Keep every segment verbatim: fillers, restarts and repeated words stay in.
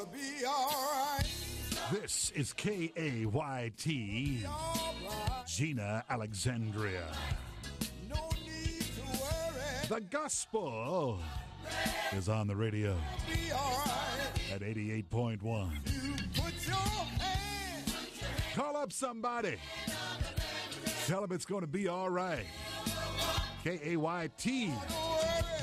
gonna be alright. This is K A Y T, Right. Gina Alexandria. No need to worry. The gospel is on the radio Be alright. at eighty-eight point one. You put your hand. Call up somebody. Tell them it's going to be all right. K A Y T. Don't worry.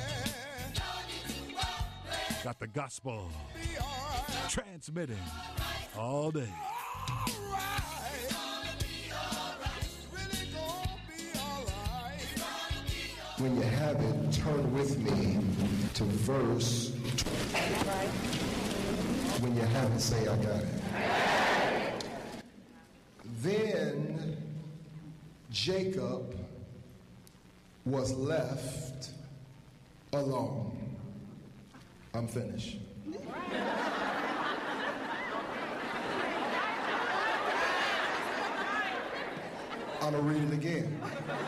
Got the gospel Be alright. transmitting all day. Alright. It's really gonna be alright. When you have it, turn with me to verse. When you have it, say, I got it. Then Jacob was left alone. I'm finished. I'm going to read it again.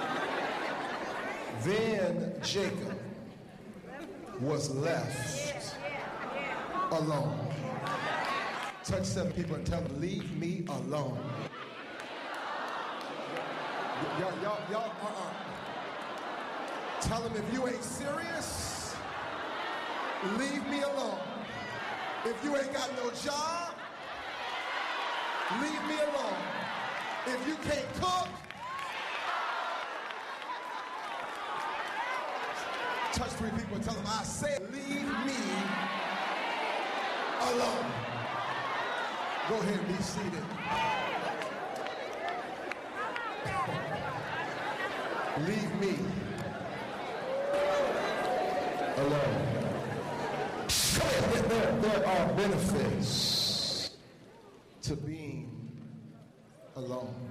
Then Jacob was left alone. Touch seven people and tell them, leave me alone. Y'all, y'all, y'all, uh-uh. Tell them if you ain't serious, leave me alone. If you ain't got no job, leave me alone. If you can't cook, touch three people and tell them, I said, leave me alone. Go ahead and be seated. Leave me alone. There, there are benefits to being alone.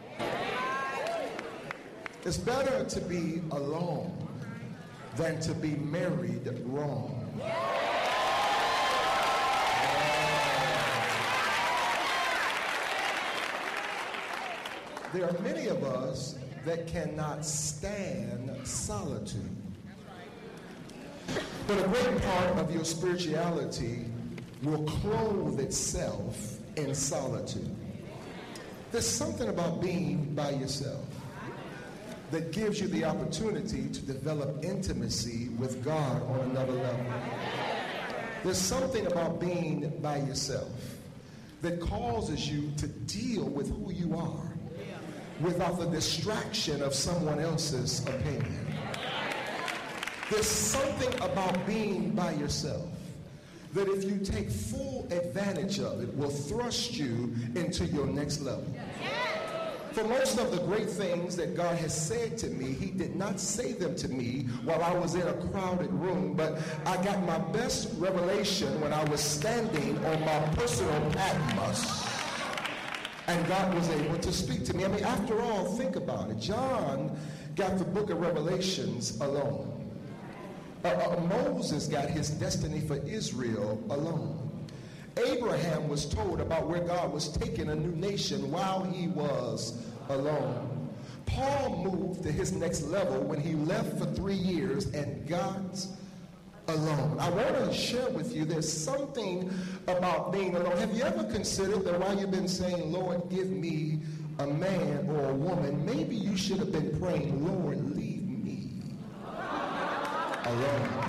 It's better to be alone than to be married wrong. There are many of us that cannot stand solitude. But a great part of your spirituality will clothe itself in solitude. There's something about being by yourself that gives you the opportunity to develop intimacy with God on another level. There's something about being by yourself that causes you to deal with who you are without the distraction of someone else's opinion. There's something about being by yourself that if you take full advantage of it will thrust you into your next level. For most of the great things that God has said to me, he did not say them to me while I was in a crowded room, but I got my best revelation when I was standing on my personal Patmos. And God was able to speak to me. I mean, after all, think about it. John got the book of Revelations alone. Uh, uh, Moses got his destiny for Israel alone. Abraham was told about where God was taking a new nation while he was alone. Paul moved to his next level when he left for three years and got alone. I want to share with you, there's something about being alone. Have you ever considered that while you've been saying, Lord, give me a man or a woman, maybe you should have been praying, Lord, leave me alone.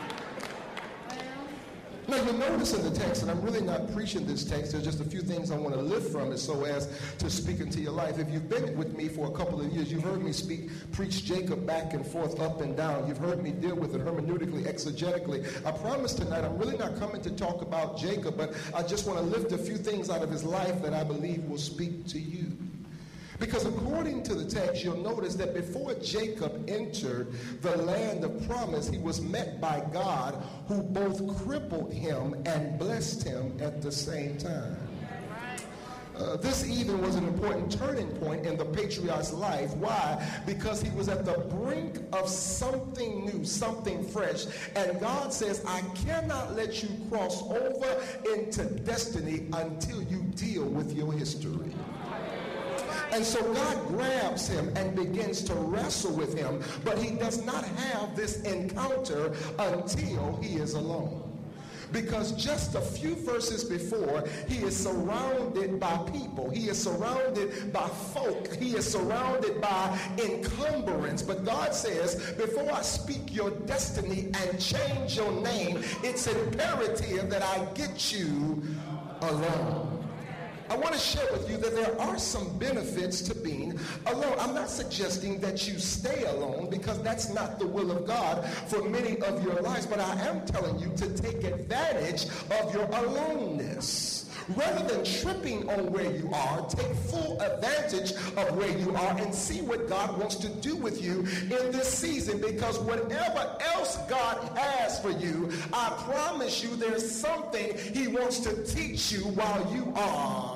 Now you notice in the text, and I'm really not preaching this text, there's just a few things I want to lift from it so as to speak into your life. If you've been with me for a couple of years, you've heard me speak, preach Jacob back and forth, up and down. You've heard me deal with it hermeneutically, exegetically. I promise tonight I'm really not coming to talk about Jacob, but I just want to lift a few things out of his life that I believe will speak to you. Because according to the text, you'll notice that before Jacob entered the land of promise, he was met by God, who both crippled him and blessed him at the same time. Uh, this even was an important turning point in the patriarch's life. Why? Because he was at the brink of something new, something fresh. And God says, I cannot let you cross over into destiny until you deal with your history. And so God grabs him and begins to wrestle with him, but he does not have this encounter until he is alone. Because just a few verses before, he is surrounded by people. He is surrounded by folk. He is surrounded by encumbrance. But God says, before I speak your destiny and change your name, it's imperative that I get you alone. I want to share with you that there are some benefits to being alone. I'm not suggesting that you stay alone, because that's not the will of God for many of your lives, but I am telling you to take advantage of your aloneness. Rather than tripping on where you are, take full advantage of where you are and see what God wants to do with you in this season, because whatever else God has for you, I promise you there's something he wants to teach you while you are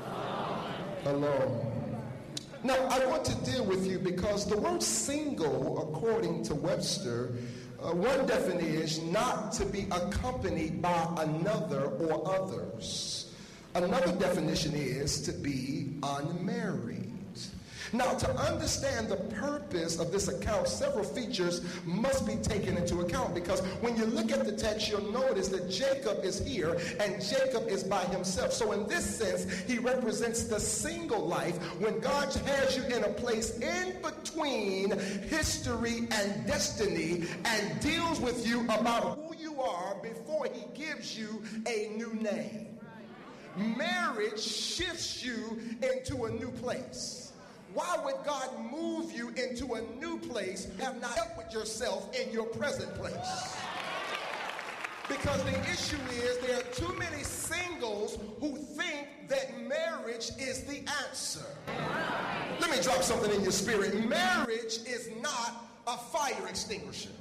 alone. Now, I want to deal with you because the word single, according to Webster, uh, one definition is not to be accompanied by another or others. Another definition is to be unmarried. Now, to understand the purpose of this account, several features must be taken into account, because when you look at the text, you'll notice that Jacob is here and Jacob is by himself. So in this sense, he represents the single life when God has you in a place in between history and destiny and deals with you about who you are before he gives you a new name. Marriage shifts you into a new place. Why would God move you into a new place and have not dealt with yourself in your present place? Because the issue is there are too many singles who think that marriage is the answer. Let me drop something in your spirit. Marriage is not a fire extinguisher.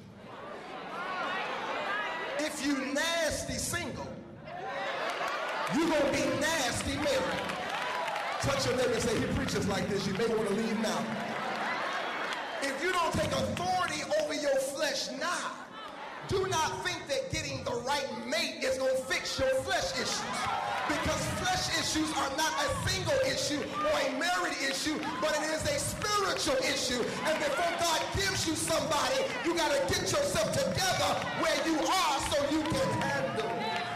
If you nasty single, you're going to be nasty married. Touch your neighbor and say, he preaches like this, you may want to leave now. If you don't take authority over your flesh now, do not think that getting the right mate is going to fix your flesh issues. Because flesh issues are not a single issue or a married issue, but it is a spiritual issue. And before God gives you somebody, you got to get yourself together where you are so you can handle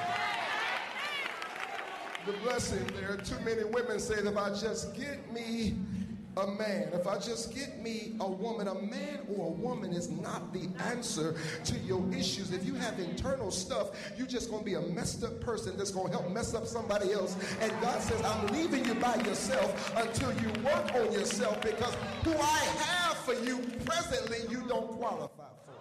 the blessing. There are too many women say that if I just get me a man, if I just get me a woman, a man or a woman is not the answer to your issues. If you have internal stuff, you're just going to be a messed up person that's going to help mess up somebody else. And God says, I'm leaving you by yourself until you work on yourself, because who I have for you presently, you don't qualify for.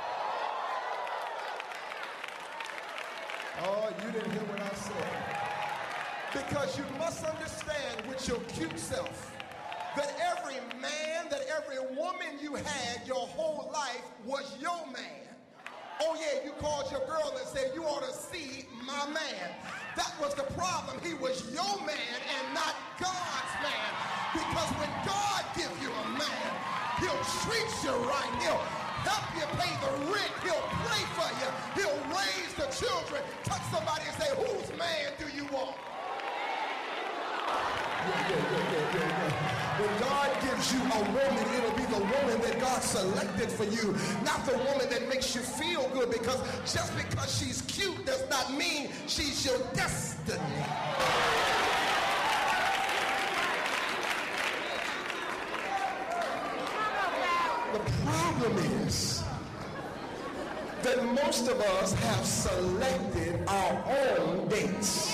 Oh, you didn't hear what I said. Because you must understand with your cute self that every man, that every woman you had your whole life was your man. Oh yeah, you called your girl and said, you ought to see my man. That was the problem. He was your man and not God's man. Because when God gives you a man, he'll treat you right. He'll help you pay the rent. He'll pray for you. He'll raise the children. Touch somebody and say, whose man do you want? Yeah, yeah, yeah, yeah, yeah, yeah. When God gives you a woman, it'll be the woman that God selected for you, not the woman that makes you feel good, because just because she's cute does not mean she's your destiny. The problem is that most of us have selected our own dates.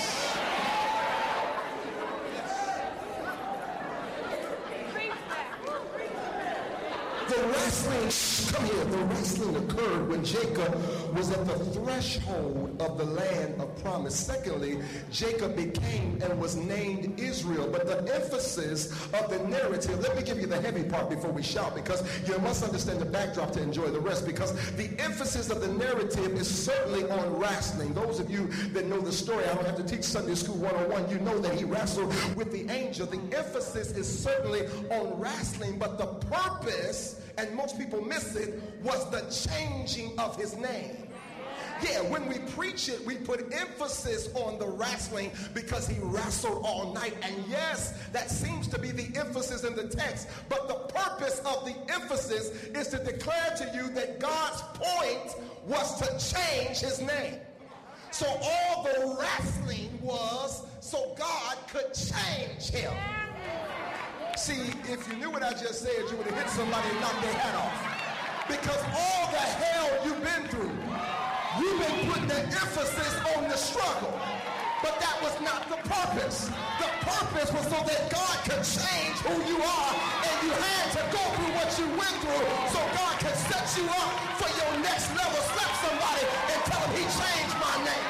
The wrestling, come here, the wrestling occurred when Jacob was at the threshold of the land of promise. Secondly, Jacob became and was named Israel. But the emphasis of the narrative, let me give you the heavy part before we shout, because you must understand the backdrop to enjoy the rest, because the emphasis of the narrative is certainly on wrestling. Those of you that know the story, I don't have to teach Sunday School one oh one, you know that he wrestled with the angel. The emphasis is certainly on wrestling, but the purpose, and most people miss it, was the changing of his name. Yeah, when we preach it, we put emphasis on the wrestling because he wrestled all night. And yes, that seems to be the emphasis in the text. But the purpose of the emphasis is to declare to you that God's point was to change his name. So all the wrestling was so God could change him. See, if you knew what I just said, you would have hit somebody and knocked their hat off. Because all the hell you've been through, you've been putting the emphasis on the struggle. But that was not the purpose. The purpose was so that God could change who you are, and you had to go through what you went through so God could set you up for your next level. Slap somebody and tell them he changed my name.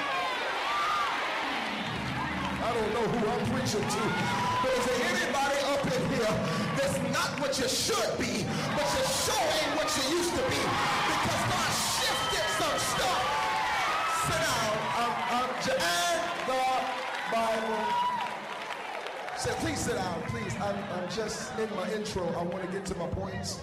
I don't know who I'm preaching to, but is there anybody up in here that's not what you should be, but you sure ain't what you used to be, because God shifted some stuff. Sit down. I'm, I'm and the Bible. Say, please sit down, please. I'm, I'm just in my intro. I want to get to my points.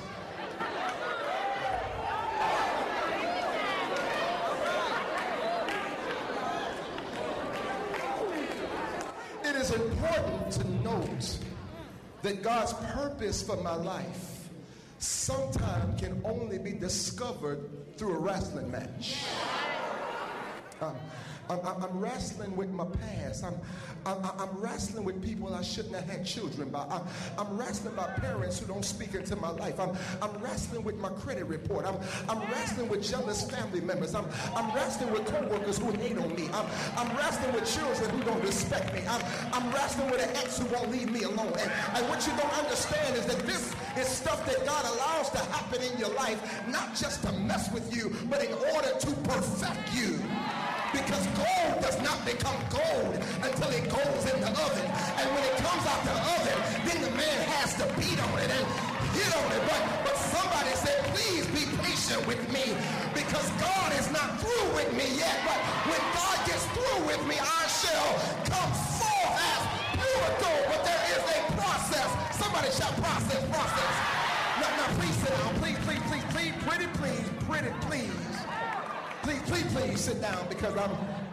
It is important to note that God's purpose for my life sometimes can only be discovered through a wrestling match. Um, I'm, I'm wrestling with my past. I'm, I'm, I'm wrestling with people I shouldn't have had children by. I'm, I'm wrestling by parents who don't speak into my life. I'm, I'm wrestling with my credit report. I'm, I'm wrestling with jealous family members. I'm, I'm wrestling with coworkers who hate on me. I'm, I'm wrestling with children who don't respect me. I'm, I'm wrestling with an ex who won't leave me alone. And, and what you don't understand is that this is stuff that God allows to happen in your life, not just to mess with you, but in order to perfect you. Because gold does not become gold until it goes in the oven. And when it comes out the oven, then the man has to beat on it and hit on it. But, but somebody said, please be patient with me, because God is not through with me yet. But when God gets through with me, I shall come forth as pure gold. But there is a process. Somebody shout process, process. Now, now please sit down. Please, please, please, please, pretty please, pretty please. Please, please, please sit down, because I'm,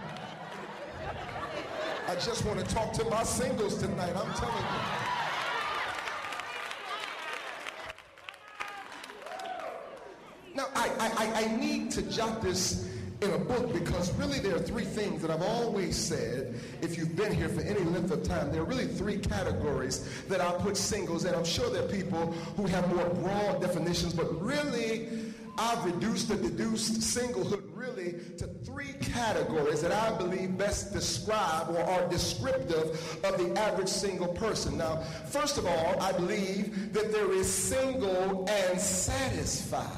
I just want to talk to my singles tonight, I'm telling you. Now, I, I, I need to jot this in a book, because really there are three things that I've always said. If you've been here for any length of time, there are really three categories that I put singles in. I'm sure there are people who have more broad definitions, but really I've reduced or deduced singlehood really to three categories that I believe best describe or are descriptive of the average single person. Now, first of all, I believe that there is single and satisfied.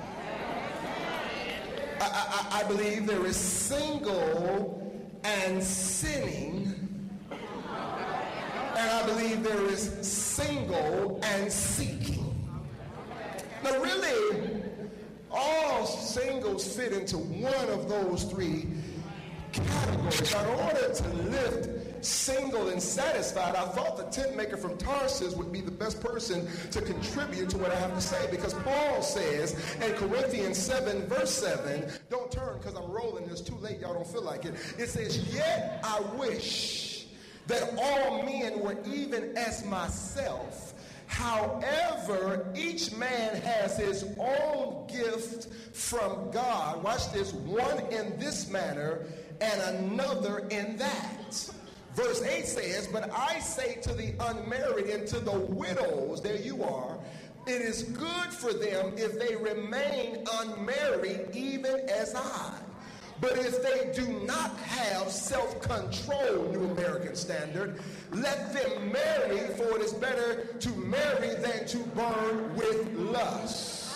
I, I, I believe there is single and sinning. And I believe there is single and seeking. Now, really, all singles fit into one of those three categories. Now, in order to lift single and satisfied, I thought the tent maker from Tarsus would be the best person to contribute to what I have to say, because Paul says in Corinthians seven, verse seven, don't turn because I'm rolling, it's too late, y'all don't feel like it. It says, yet I wish that all men were even as myself. However, each man has his own gift from God. Watch this. One in this manner and another in that. Verse eight says, but I say to the unmarried and to the widows, there you are, it is good for them if they remain unmarried, even as I. But if they do not have self-control, New American Standard, let them marry, for it is better to marry than to burn with lust.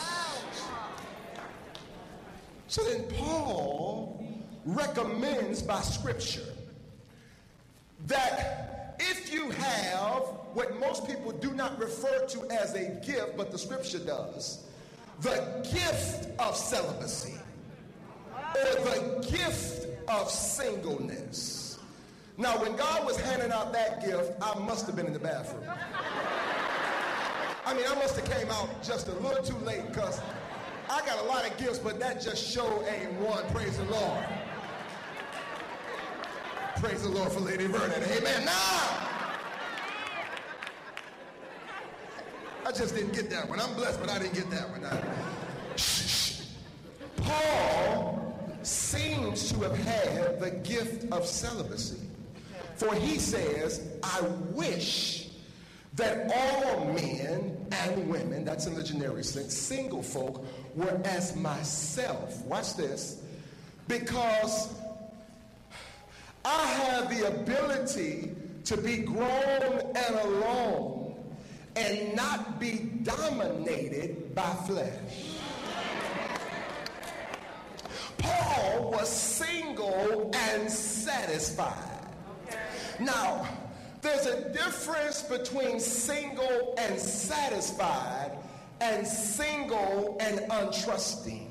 So then Paul recommends by Scripture that if you have what most people do not refer to as a gift, but the Scripture does, the gift of celibacy, or the gift of singleness. Now, when God was handing out that gift, I must have been in the bathroom. I mean, I must have came out just a little too late, because I got a lot of gifts, but that just show ain't one. Praise the Lord. Praise the Lord for Lady Vernon. Amen. Now, I just didn't get that one. I'm blessed, but I didn't get that one. I, shh, shh. Paul sings claims to have had the gift of celibacy. For he says, I wish that all men and women, that's in the generic sense, single folk, were as myself. Watch this. Because I have the ability to be grown and alone and not be dominated by flesh. Paul was single and satisfied. Now, there's a difference between single and satisfied and single and untrusting.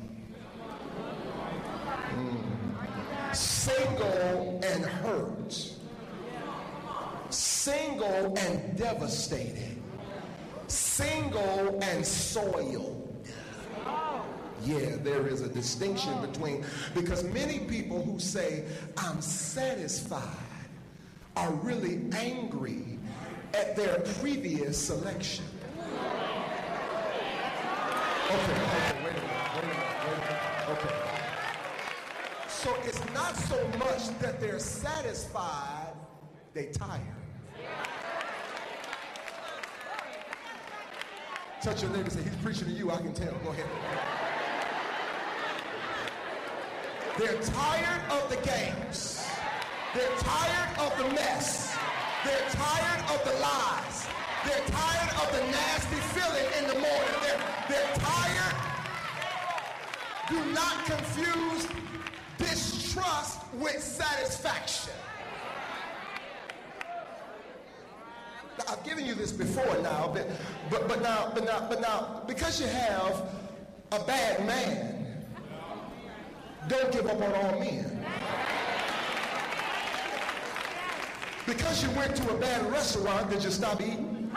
Mm. Single and hurt. Single and devastated. Single and soiled. Yeah, there is a distinction between, because many people who say, I'm satisfied, are really angry at their previous selection. Okay, okay, wait a minute, wait a minute, wait a minute, okay. So it's not so much that they're satisfied, they tired. Touch your neighbor and say, he's preaching to you, I can tell. Go ahead. They're tired of the games. They're tired of the mess. They're tired of the lies. They're tired of the nasty feeling in the morning. They're, they're tired. Do not confuse distrust with satisfaction. Now, I've given you this before now, but, but, but now, but now, but now, because you have a bad man, don't give up on all men. Because you went to a bad restaurant, did you stop eating?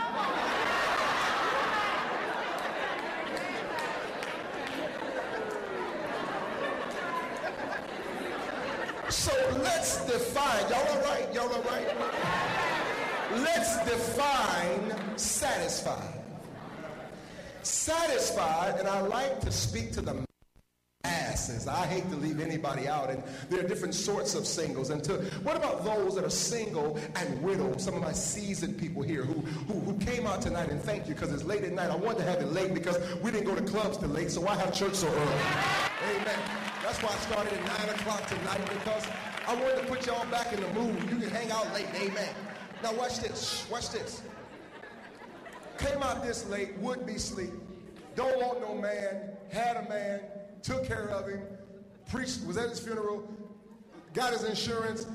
So let's define, y'all all right? Y'all all right? Let's define satisfied. Satisfied, and I like to speak to the masses. I hate to leave anybody out, and there are different sorts of singles. And to, what about those that are single and widowed? Some of my seasoned people here who, who, who came out tonight, and thank you, because it's late at night. I wanted to have it late because we didn't go to clubs till late, so I have church so early. Amen. That's why I started at nine o'clock tonight, because I wanted to put y'all back in the mood. You can hang out late. Amen. Now watch this. Watch this. Came out this late, would be sleep. Don't want no man. Had a man. Took care of him, preached, was at his funeral, got his insurance.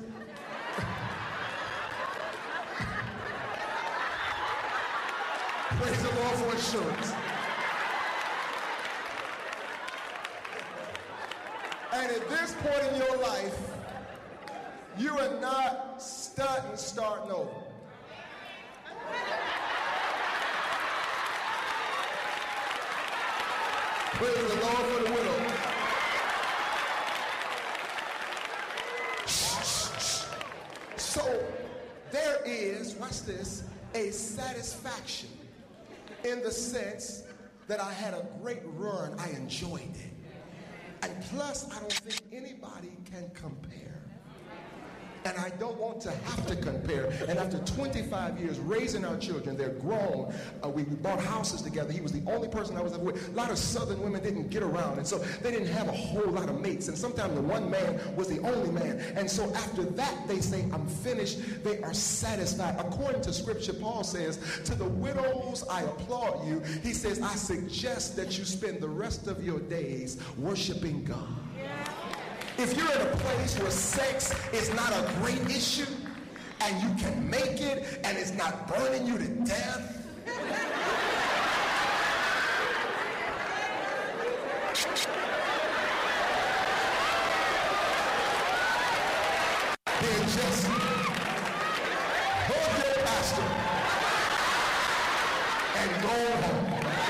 Praise the Lord for insurance. And at this point in your life, you are not starting, starting over. Praise the Lord for the widow. So there is, watch this, a satisfaction in the sense that I had a great run. I enjoyed it. And plus, I don't think anybody can compare. And I don't want to have to compare. And after twenty-five years raising our children, they're grown. Uh, we, we bought houses together. He was the only person I was ever with. A lot of Southern women didn't get around. And so they didn't have a whole lot of mates. And sometimes the one man was the only man. And so after that, they say, I'm finished. They are satisfied. According to Scripture, Paul says, to the widows, I applaud you. He says, I suggest that you spend the rest of your days worshiping God. If you're in a place where sex is not a great issue and you can make it and it's not burning you to death, then just hug your pastor and go home.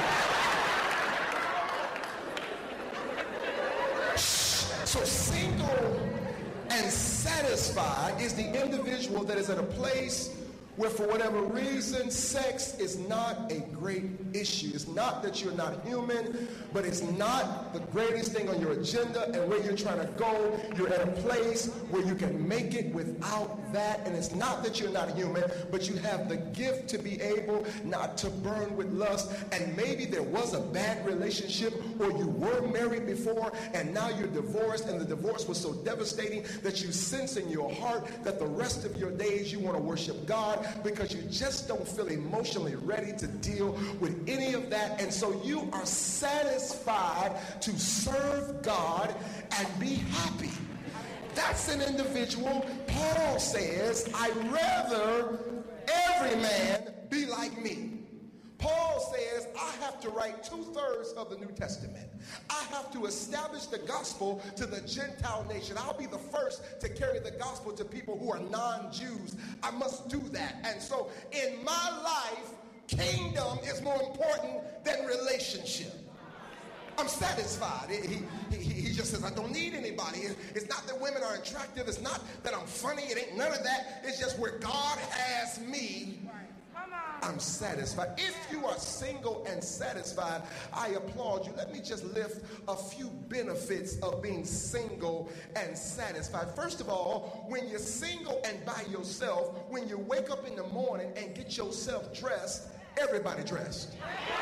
So single and satisfied is the individual that is at a place where for whatever reason, sex is not a great issue. It's not that you're not human, but it's not the greatest thing on your agenda, and where you're trying to go, you're at a place where you can make it without that. And it's not that you're not human, but you have the gift to be able not to burn with lust. And maybe there was a bad relationship, or you were married before and now you're divorced, and the divorce was so devastating that you sense in your heart that the rest of your days you want to worship God, because you just don't feel emotionally ready to deal with any of that. And so you are satisfied to serve God and be happy. That's an individual. Paul says, I'd rather every man be like me. Paul says, I have to write two-thirds of the New Testament. I have to establish the gospel to the Gentile nation. I'll be the first to carry the gospel to people who are non-Jews. I must do that. And so in my life, kingdom is more important than relationship. I'm satisfied. He, he, he just says, I don't need anybody. It's not that women are attractive. It's not that I'm funny. It ain't none of that. It's just where God has me, I'm satisfied. If you are single and satisfied, I applaud you. Let me just lift a few benefits of being single and satisfied. First of all, when you're single and by yourself, when you wake up in the morning and get yourself dressed, everybody dressed.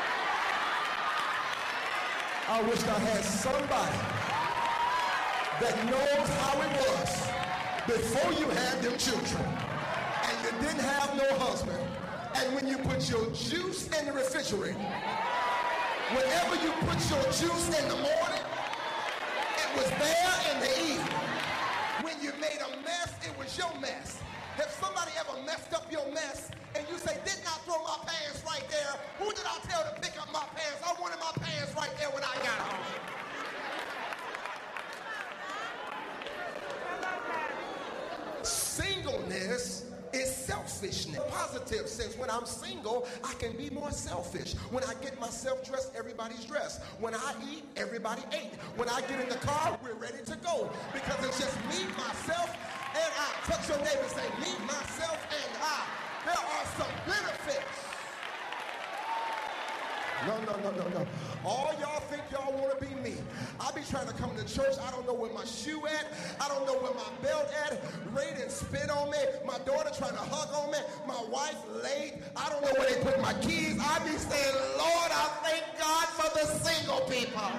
I wish I had somebody that knows how it was before you had them children and you didn't have no husband. And when you put your juice in the refrigerator, whenever you put your juice in the morning, it was there in the evening. When you made a mess, it was your mess. Have somebody ever messed up your mess and you say, didn't I throw my pants right there? Who did I tell to pick up my pants? I wanted my pants right there when I got home. Singleness is selfishness. Positive sense. When I'm single, I can be more selfish. When I get myself dressed, everybody's dressed. When I eat, everybody ate. When I get in the car, we're ready to go. Because it's just me, myself, and I. Touch your neighbor and say, me, myself, and I. There are some benefits. No, no, no, no, no. All y'all think y'all want to be me. I be trying to come to church. I don't know where my shoe at. I don't know where my belt at. Ray done spit on me. My daughter trying to hug on me. My wife late. I don't know where they put my keys. I be saying, Lord, I thank God for the single people.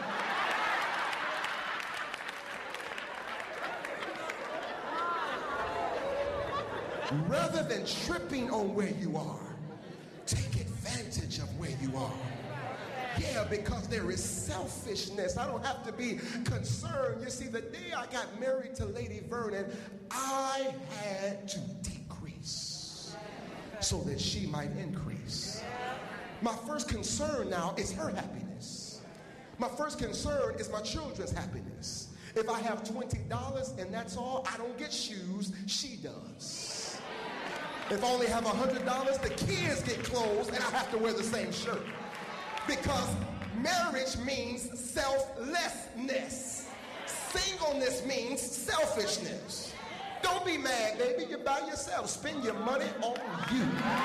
Rather than tripping on where you are, take advantage of where you are. Yeah, because there is selfishness. I don't have to be concerned. You see, the day I got married to Lady Vernon, I had to decrease so that she might increase. My first concern now is her happiness. My first concern is my children's happiness. If I have twenty dollars and that's all, I don't get shoes, she does. If I only have one hundred dollars, the kids get clothes and I have to wear the same shirt. Because marriage means selflessness. Singleness means selfishness. Don't be mad, baby. You're by yourself. Spend your money on you.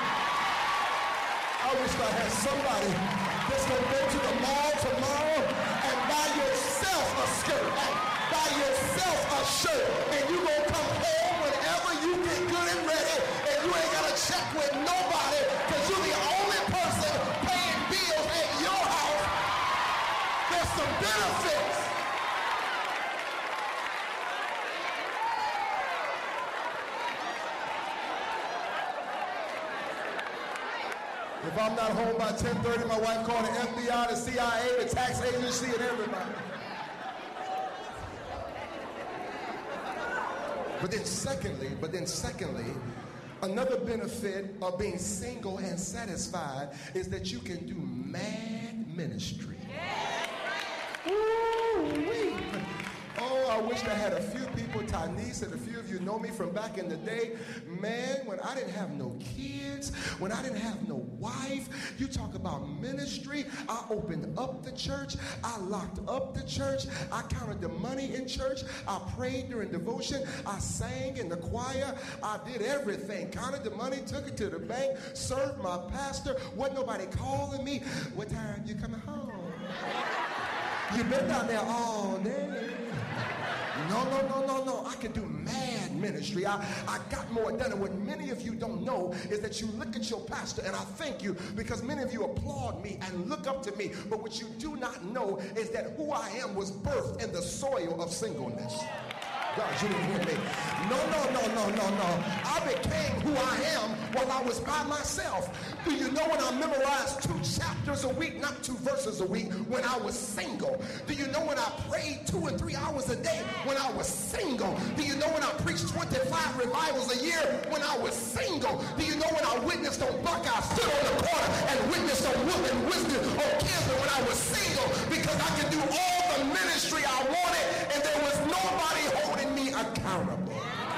I wish I had somebody that's going to go to the mall tomorrow and buy yourself a skirt, buy yourself a shirt, and you're going to come home whenever you get good and ready, and you ain't got to check with nobody because you're the only person paying bills at your house. There's some benefits. If I'm not home by ten thirty, my wife called the F B I, the C I A, the tax agency, and everybody. But then secondly, but then secondly, another benefit of being single and satisfied is that you can do mad ministry. Ooh-wee. Oh, I wish I had a few people, Tynese and a few of you know me from back in the day. Man, when I didn't have no kids, when I didn't have no wife, you talk about ministry. I opened up the church. I locked up the church. I counted the money in church. I prayed during devotion. I sang in the choir. I did everything. Counted the money, took it to the bank, served my pastor. Wasn't nobody calling me. What time you coming home? You been down there all day. No, no, no, no, no. I can do mad ministry. I, I got more done. And what many of you don't know is that you look at your pastor, and I thank you because many of you applaud me and look up to me. But what you do not know is that who I am was birthed in the soil of singleness. God, you didn't hear me. No, no, no, no, no, no. I became who I am while I was by myself. Do you know when I memorized two chapters a week, not two verses a week, when I was single? Do you know when I prayed two and three hours a day when I was single? Do you know when I preached twenty-five revivals a year when I was single? Do you know when I witnessed on Buckeye, stood on the corner and witnessed on Woodland, Wisdom, on Camden when I was single? Because I could do all the ministry I wanted and there was nobody holding me accountable.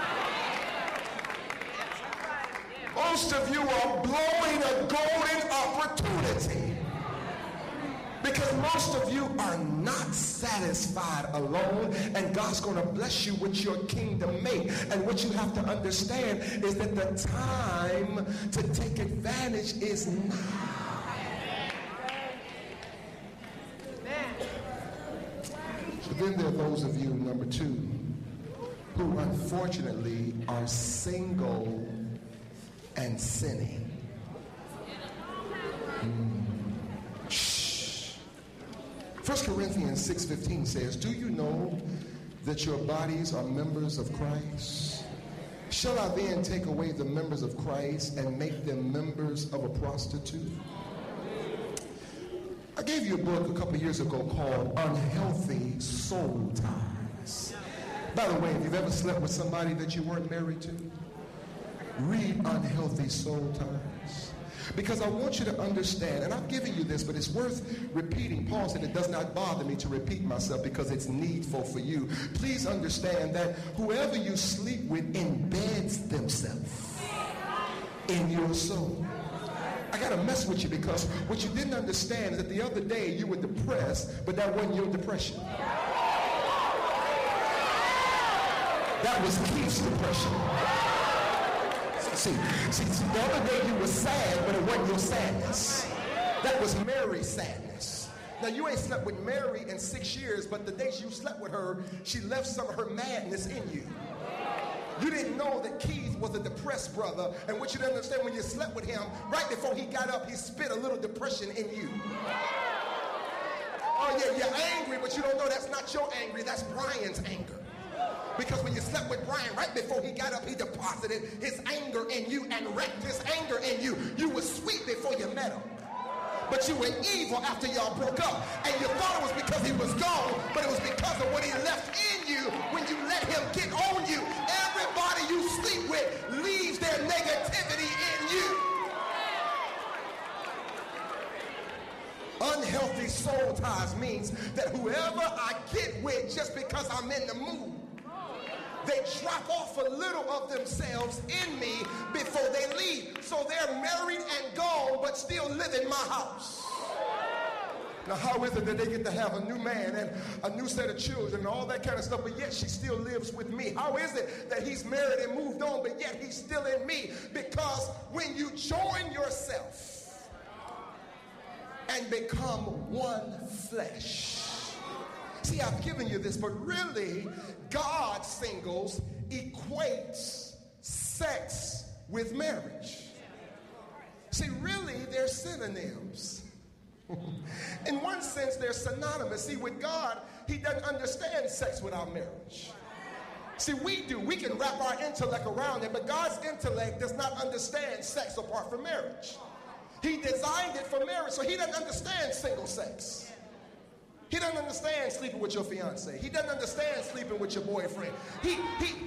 Most of you are blowing a golden opportunity because most of you are not satisfied alone, and God's going to bless you with your kingdom mate. And what you have to understand is that the time to take advantage is now. So then there are those of you, number two, who unfortunately are single and sinning. Mm. Shh. First Corinthians six fifteen says, do you know that your bodies are members of Christ? Shall I then take away the members of Christ and make them members of a prostitute? I gave you a book a couple years ago called Unhealthy Soul Ties. By the way, if you've ever slept with somebody that you weren't married to, read Unhealthy Soul Ties. Because I want you to understand, and I've given you this, but it's worth repeating. Paul said it does not bother me to repeat myself because it's needful for you. Please understand that whoever you sleep with embeds themselves in your soul. I got to mess with you because what you didn't understand is that the other day you were depressed, but that wasn't your depression. That was Keith's depression. See, see, see, the other day you were sad, but it wasn't your sadness. That was Mary's sadness. Now, you ain't slept with Mary in six years, but the day you slept with her, she left some of her madness in you. You didn't know that Keith was a depressed brother, and what you didn't understand, when you slept with him, right before he got up, he spit a little depression in you. Oh, yeah, you're angry, but you don't know that's not your angry, that's Brian's anger. Because when you slept with Brian, right before he got up, he deposited his anger in you and wrecked his anger in you. You were sweet before you met him, but you were evil after y'all broke up. And you thought it was because he was gone, but it was because of what he left in you when you let him get on you. Everybody you sleep with leaves their negativity in you. Unhealthy soul ties means that whoever I get with just because I'm in the mood, they drop off a little of themselves in me before they leave. So they're married and gone, but still live in my house. Now, how is it that they get to have a new man and a new set of children and all that kind of stuff, but yet she still lives with me? How is it that he's married and moved on, but yet he's still in me? Because when you join yourself and become one flesh. See, I've given you this, but really, God, singles, equates sex with marriage. See, really, they're synonyms. In one sense, they're synonymous. See, with God, he doesn't understand sex without marriage. See, we do. We can wrap our intellect around it, but God's intellect does not understand sex apart from marriage. He designed it for marriage, so he doesn't understand single sex. He doesn't understand sleeping with your fiance. He doesn't understand sleeping with your boyfriend. He, he,